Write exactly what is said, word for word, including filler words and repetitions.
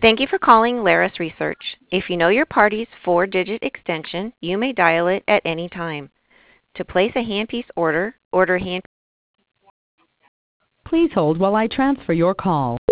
Thank you for calling Laris Research. If you know your party's four-digit extension, you may dial it at any time. To place a handpiece order, order hand. Please hold while I transfer your call.